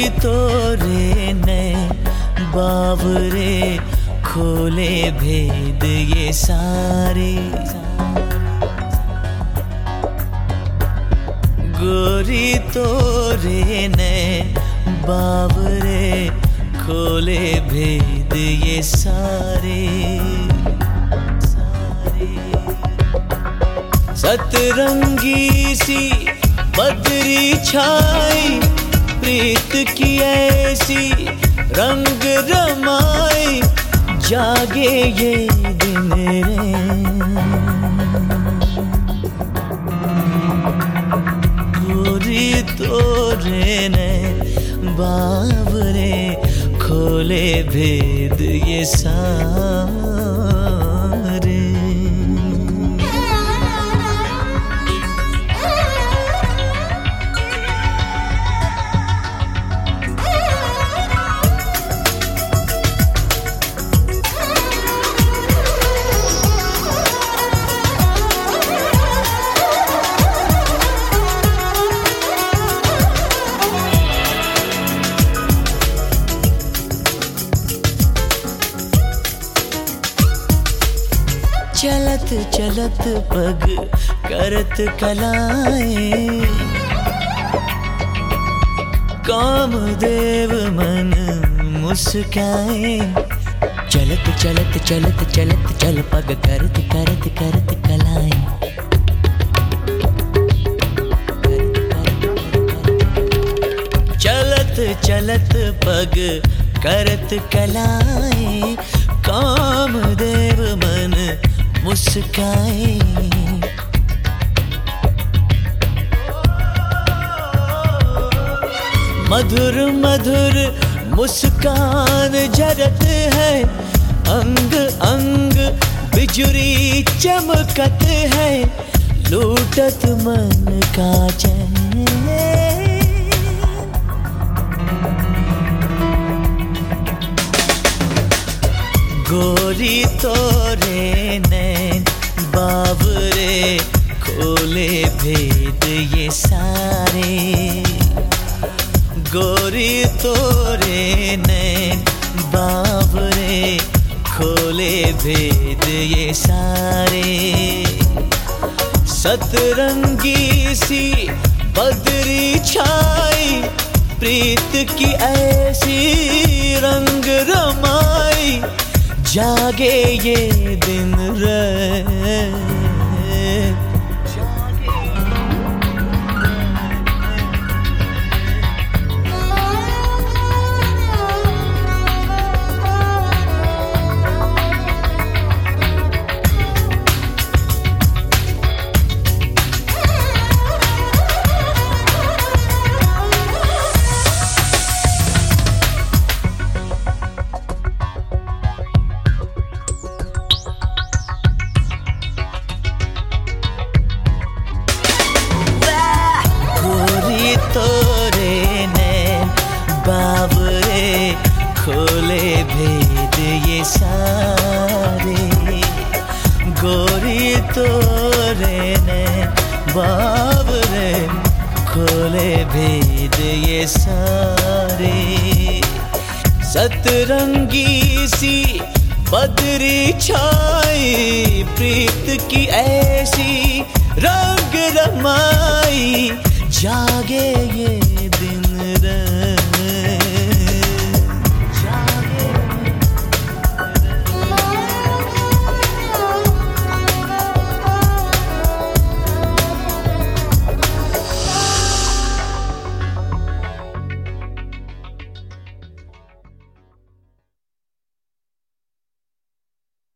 तोरे नए बावरे खोले भेद ये सारे। गोरी तोरे नए बावरे खोले भेद ये सारे। सतरंगी सी बदरी छाई प्रीत की ऐसी रंग रमाई जागे ये दिन रे। गोरी तोरे ने बावरे खोले भेद ये सारे। चलत चलत पग करत कलाएं कामदेव मन मुस्काए। चलत चलत चलत चलत चल पग करत करत करत कलाएं। चलत चलत पग करत कलाएं कामदेव मन मुस्काए। मधुर मधुर मुस्कान झरत है अंग अंग बिजुरी चमकत है लूटत मन का चैन। गोरी तोरे नैन बावरे खोले भेद ये सारे। गोरी तोरे नैन बावरे खोले भेद ये सारे। सतरंगी सी बदरी छाई प्रीत की ऐसी रंग रमाई जागे ये दिन रे। तोरे नैन बावरे खोले भेद ये सारे। गोरी तोरे नैन बावरे खोले भेद ये सारे। सतरंगी सी बदरी छाई प्रीत की ऐसी रंग रमाई जागे ये